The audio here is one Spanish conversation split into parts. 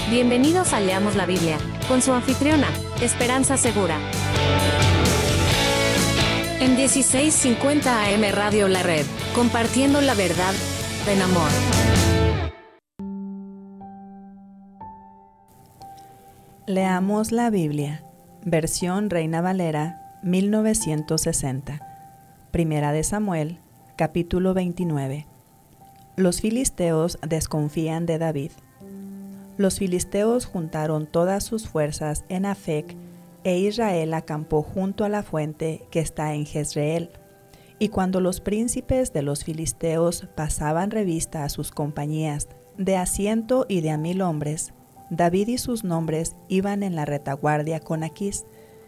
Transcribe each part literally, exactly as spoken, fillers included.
Bienvenidos a Leamos la Biblia, con su anfitriona, Esperanza Segura. En dieciséis cincuenta A M Radio La Red, compartiendo la verdad en amor. Leamos la Biblia, versión Reina Valera, mil novecientos sesenta. Primera de Samuel, capítulo veintinueve. Los filisteos desconfían de David. Los filisteos juntaron todas sus fuerzas en Afec, e Israel acampó junto a la fuente que está en Jezreel. Y cuando los príncipes de los filisteos pasaban revista a sus compañías, de a ciento y de a mil hombres, David y sus nombres iban en la retaguardia con Aquís.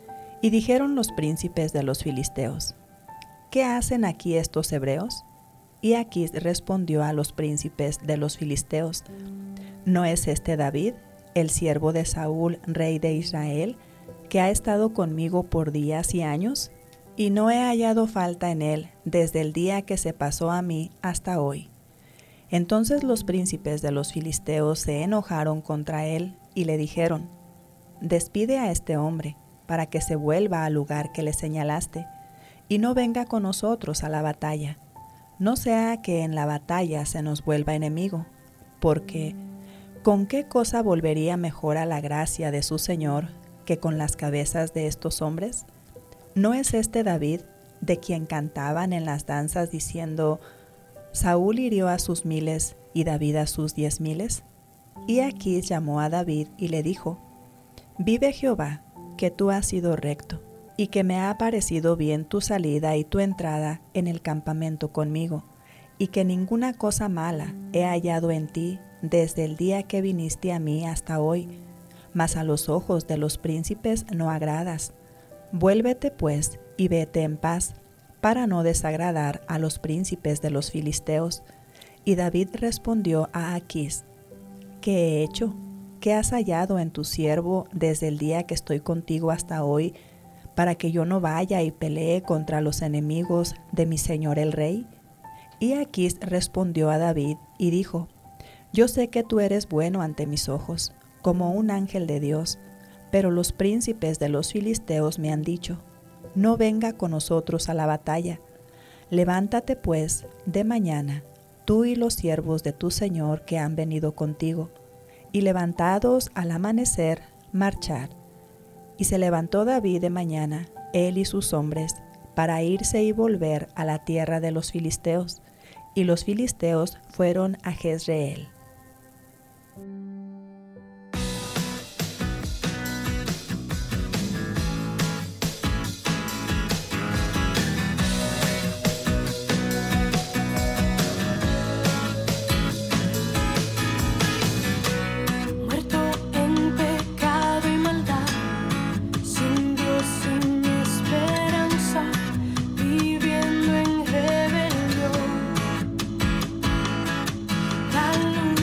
Y dijeron los príncipes de los filisteos: ¿Qué hacen aquí estos hebreos? Y Aquís respondió a los príncipes de los filisteos: ¿No es este David, el siervo de Saúl, rey de Israel, que ha estado conmigo por días y años? Y no he hallado falta en él desde el día que se pasó a mí hasta hoy. Entonces los príncipes de los filisteos se enojaron contra él y le dijeron: Despide a este hombre, para que se vuelva al lugar que le señalaste, y no venga con nosotros a la batalla, no sea que en la batalla se nos vuelva enemigo, porque ¿con qué cosa volvería mejor a la gracia de su Señor que con las cabezas de estos hombres? ¿No es este David, de quien cantaban en las danzas diciendo: Saúl hirió a sus miles y David a sus diez miles? Y Aquís llamó a David y le dijo: Vive Jehová, que tú has sido recto, y que me ha parecido bien tu salida y tu entrada en el campamento conmigo, y que ninguna cosa mala he hallado en ti desde el día que viniste a mí hasta hoy, mas a los ojos de los príncipes no agradas. Vuélvete pues y vete en paz, para no desagradar a los príncipes de los filisteos. Y David respondió a Aquís: ¿Qué he hecho? ¿Qué has hallado en tu siervo desde el día que estoy contigo hasta hoy, para que yo no vaya y pelee contra los enemigos de mi señor el rey? Y Aquís respondió a David y dijo: Yo sé que tú eres bueno ante mis ojos, como un ángel de Dios, pero los príncipes de los filisteos me han dicho: No venga con nosotros a la batalla. Levántate pues de mañana, tú y los siervos de tu señor que han venido contigo, y levantados al amanecer, marchar. Y se levantó David de mañana, él y sus hombres, para irse y volver a la tierra de los filisteos, y los filisteos fueron a Jezreel. Viviendo en rebelión, la luz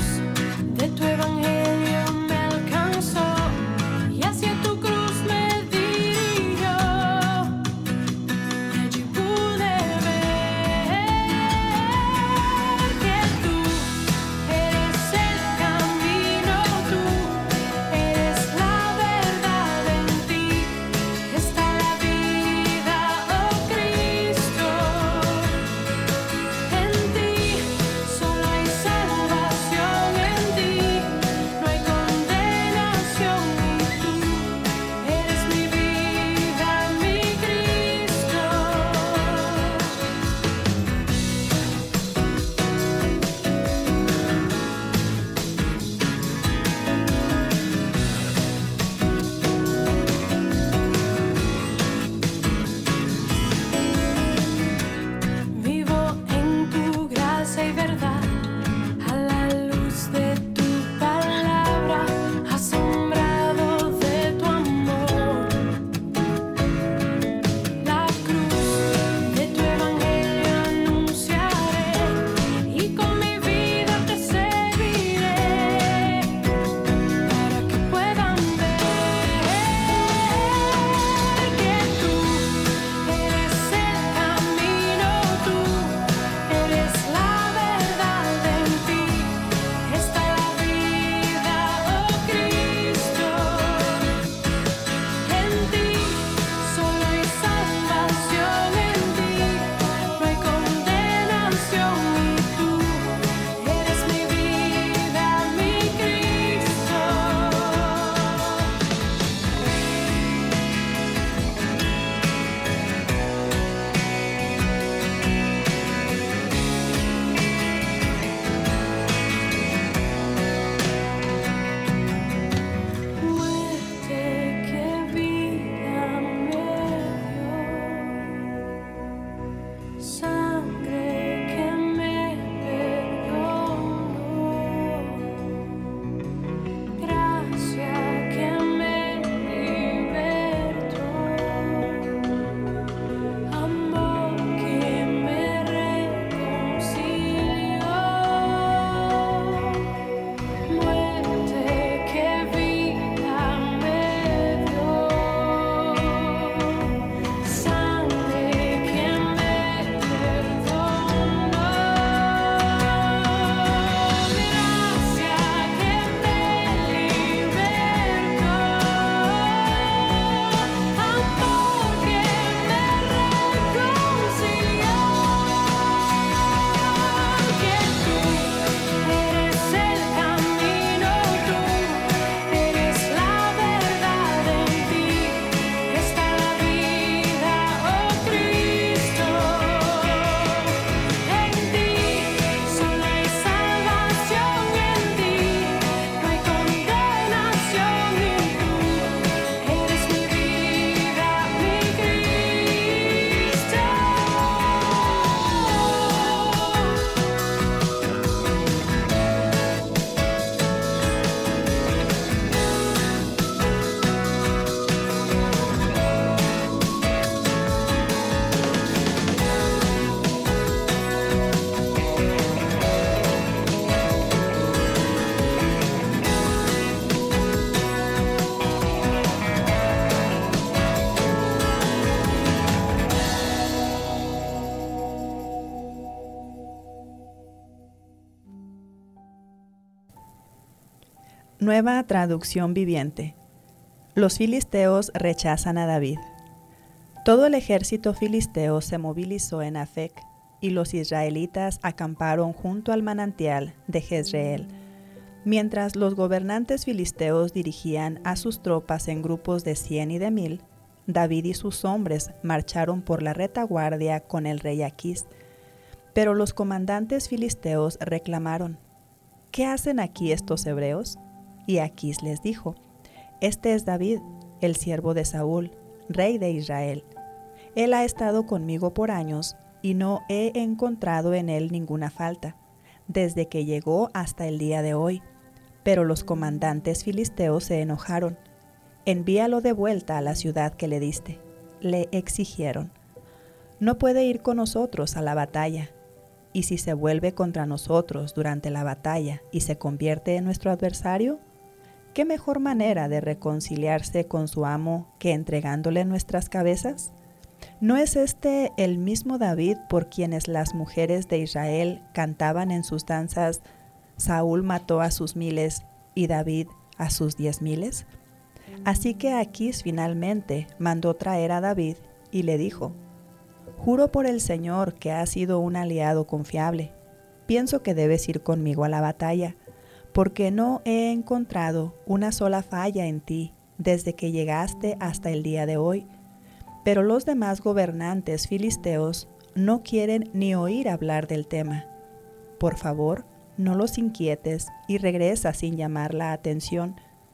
Nueva traducción viviente. Los filisteos rechazan a David. Todo el ejército filisteo se movilizó en Afec, y los israelitas acamparon junto al manantial de Jezreel, mientras los gobernantes filisteos dirigían a sus tropas en grupos de cien y de mil. David y sus hombres marcharon por la retaguardia con el rey Aquís. Pero los comandantes filisteos reclamaron: ¿qué hacen aquí estos hebreos? Y Aquís les dijo: Este es David, el siervo de Saúl, rey de Israel. Él ha estado conmigo por años, y no he encontrado en él ninguna falta, desde que llegó hasta el día de hoy. Pero los comandantes filisteos se enojaron. Envíalo de vuelta a la ciudad que le diste, le exigieron. No puede ir con nosotros a la batalla. Y si se vuelve contra nosotros durante la batalla y se convierte en nuestro adversario, ¿qué mejor manera de reconciliarse con su amo que entregándole nuestras cabezas? ¿No es este el mismo David por quienes las mujeres de Israel cantaban en sus danzas: Saúl mató a sus miles y David a sus diez miles? Así que Aquís finalmente mandó traer a David y le dijo: Juro por el Señor que has sido un aliado confiable. Pienso que debes ir conmigo a la batalla, porque no he encontrado una sola falla en ti desde que llegaste hasta el día de hoy. Pero los demás gobernantes filisteos no quieren ni oír hablar del tema. Por favor, no los inquietes y regresa sin llamar la atención.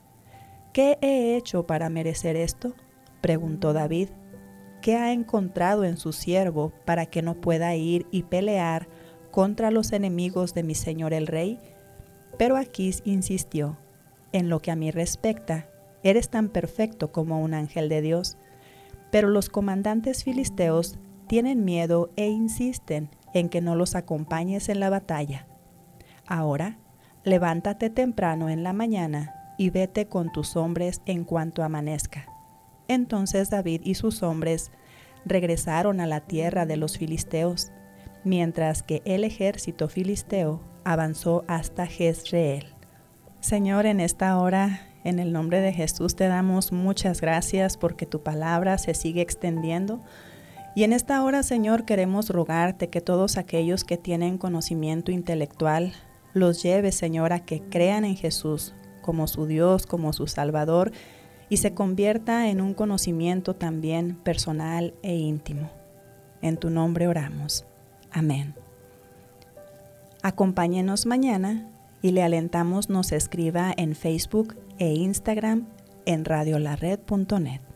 ¿Qué he hecho para merecer esto?, preguntó David. ¿Qué ha encontrado en su siervo para que no pueda ir y pelear contra los enemigos de mi señor el rey? Pero Aquís insistió: en lo que a mí respecta, eres tan perfecto como un ángel de Dios. Pero los comandantes filisteos tienen miedo e insisten en que no los acompañes en la batalla. Ahora, levántate temprano en la mañana y vete con tus hombres en cuanto amanezca. Entonces David y sus hombres regresaron a la tierra de los filisteos, mientras que el ejército filisteo avanzó hasta Jezreel. Señor, en esta hora, en el nombre de Jesús, te damos muchas gracias porque tu palabra se sigue extendiendo. Y en esta hora, Señor, queremos rogarte que todos aquellos que tienen conocimiento intelectual los lleves, Señor, a que crean en Jesús como su Dios, como su Salvador, y se convierta en un conocimiento también personal e íntimo. En tu nombre oramos. Amén. Acompáñenos mañana y le alentamos nos escriba en Facebook e Instagram en radio la red punto net.